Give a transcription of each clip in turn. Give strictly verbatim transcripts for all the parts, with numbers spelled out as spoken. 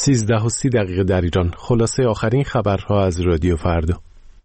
سیزده و سی دقیقه در ایران. خلاصه آخرین خبرها از رادیو فردا.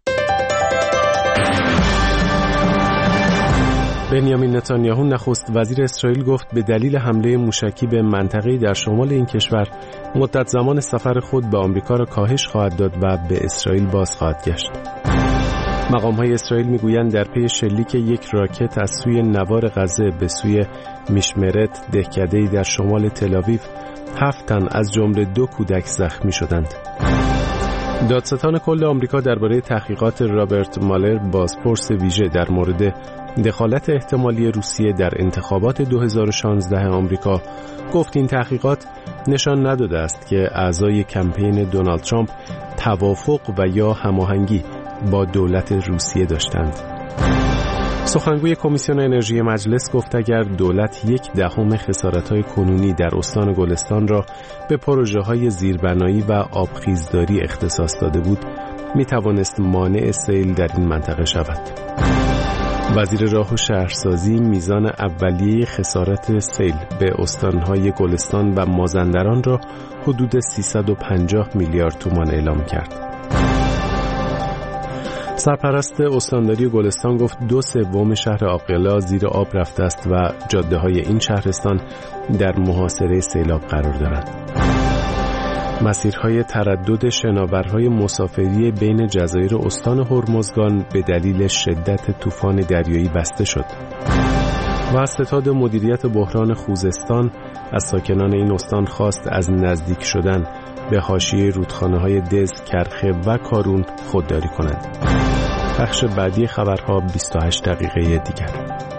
بنیامین نتانیاهو نخست وزیر اسرائیل گفت به دلیل حمله موشکی به منطقه‌ای در شمال این کشور مدت زمان سفر خود به آمریکا را کاهش خواهد داد و به اسرائیل باز خواهد گشت. مقام‌های اسرائیل می‌گویند در پی شلیک یک راکت از سوی نوار غزه به سوی میشمرت، دهکده‌ای در شمال تل‌آویو، هفت تن از جمله دو کودک زخمی شدند. دادستان کل آمریکا درباره تحقیقات رابرت مالر، بازپرس ویژه در مورد دخالت احتمالی روسیه در انتخابات دو هزار و شانزده آمریکا، گفت این تحقیقات نشان نداده است که اعضای کمپین دونالد ترامپ توافق و یا هماهنگی با دولت روسیه داشتند. سخنگوی کمیسیون انرژی مجلس گفت اگر دولت یک دهم خسارت‌های کنونی در استان گلستان را به پروژه‌های زیربنایی و آبخیزداری اختصاص داده بود، می‌توانست مانع سیل در این منطقه شود. وزیر راه و شهرسازی میزان اولیه خسارت سیل به استان‌های گلستان و مازندران را حدود سیصد و پنجاه میلیارد تومان اعلام کرد. سرپرست استانداری گلستان گفت دو سوم شهر عاقلا زیر آب رفته است و جاده‌های این شهرستان در محاصره سیلاب قرار دارند. مسیرهای تردد شناورهای مسافری بین جزایر استان هرمزگان به دلیل شدت طوفان دریایی بسته شد. و ستاد مدیریت بحران خوزستان از ساکنان این استان خواست از نزدیک شدن به حاشیه رودخانه‌های دز، کرخه و کارون خودداری کنند. بخش بعدی خبرها بیست و هشت دقیقه دیگر.